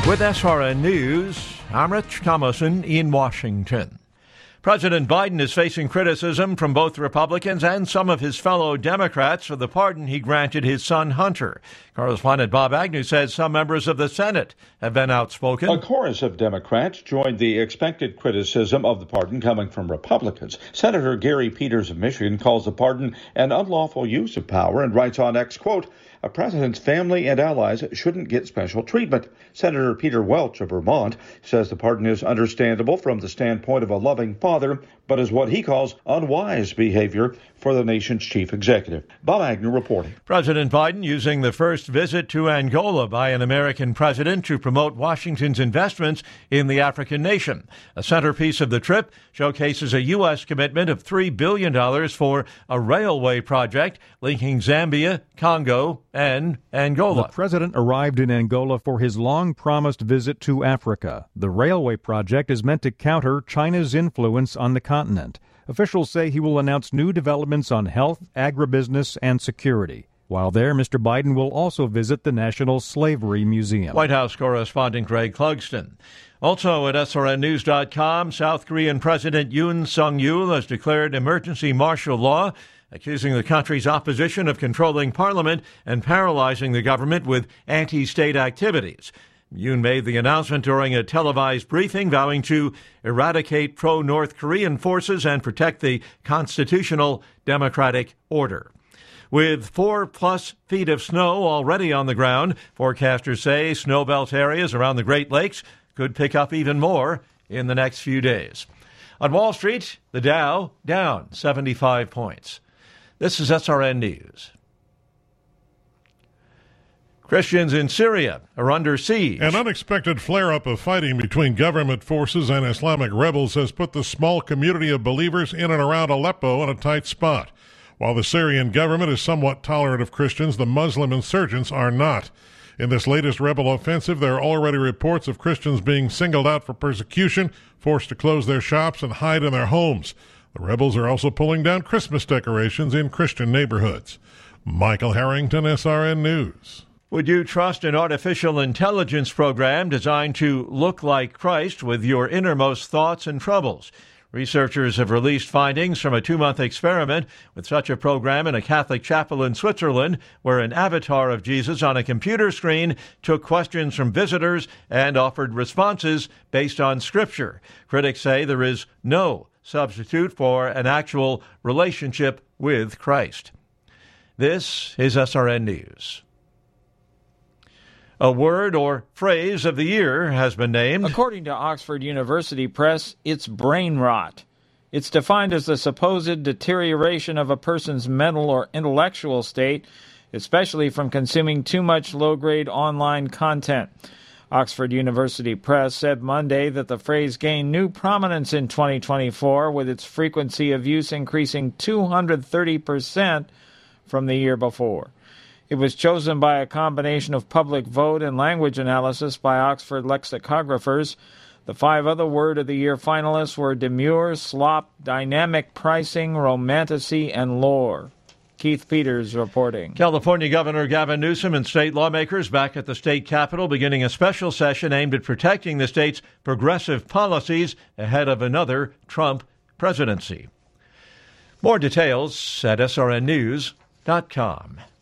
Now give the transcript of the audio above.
With SRN News, I'm Rich Thomason in Washington. President Biden is facing criticism from both Republicans and some of his fellow Democrats for the pardon he granted his son Hunter. Correspondent Bob Agnew says some members of the Senate have been outspoken. A chorus of Democrats joined the expected criticism of the pardon coming from Republicans. Senator Gary Peters of Michigan calls the pardon an unlawful use of power and writes on X, quote, "A president's family and allies shouldn't get special treatment." Senator Peter Welch of Vermont says the pardon is understandable from the standpoint of a loving father, but is what he calls unwise behavior for the nation's chief executive. Bob Agnew reporting. President Biden using the first visit to Angola by an American president to promote Washington's investments in the African nation. A centerpiece of the trip showcases a U.S. commitment of $3 billion for a railway project linking Zambia, Congo, and Angola. The president arrived in Angola for his long-promised visit to Africa. The railway project is meant to counter China's influence on the continent. Officials say he will announce new developments on health, agribusiness, and security. While there, Mr. Biden will also visit the National Slavery Museum. White House correspondent Greg Clugston. Also at SRNnews.com, South Korean President Yoon Suk-yeol has declared emergency martial law, accusing the country's opposition of controlling parliament and paralyzing the government with anti-state activities. Yoon made the announcement during a televised briefing, vowing to eradicate pro-North Korean forces and protect the constitutional democratic order. With 4+ feet of snow already on the ground, forecasters say snowbelt areas around the Great Lakes could pick up even more in the next few days. On Wall Street, the Dow down 75 points. This is SRN News. Christians in Syria are under siege. An unexpected flare-up of fighting between government forces and Islamic rebels has put the small community of believers in and around Aleppo in a tight spot. While the Syrian government is somewhat tolerant of Christians, the Muslim insurgents are not. In this latest rebel offensive, there are already reports of Christians being singled out for persecution, forced to close their shops and hide in their homes. The rebels are also pulling down Christmas decorations in Christian neighborhoods. Michael Harrington, SRN News. Would you trust an artificial intelligence program designed to look like Christ with your innermost thoughts and troubles? Researchers have released findings from a 2-month experiment with such a program in a Catholic chapel in Switzerland, where an avatar of Jesus on a computer screen took questions from visitors and offered responses based on Scripture. Critics say there is no substitute for an actual relationship with Christ. This is SRN News. A word or phrase of the year has been named. According to Oxford University Press, it's brain rot. It's defined as the supposed deterioration of a person's mental or intellectual state, especially from consuming too much low-grade online content. Oxford University Press said Monday that the phrase gained new prominence in 2024, with its frequency of use increasing 230% from the year before. It was chosen by a combination of public vote and language analysis by Oxford lexicographers. The 5 other Word of the Year finalists were demure, slop, dynamic pricing, romantasy, and lore. Keith Peters reporting. California Governor Gavin Newsom and state lawmakers back at the state capitol beginning a special session aimed at protecting the state's progressive policies ahead of another Trump presidency. More details at srnnews.com.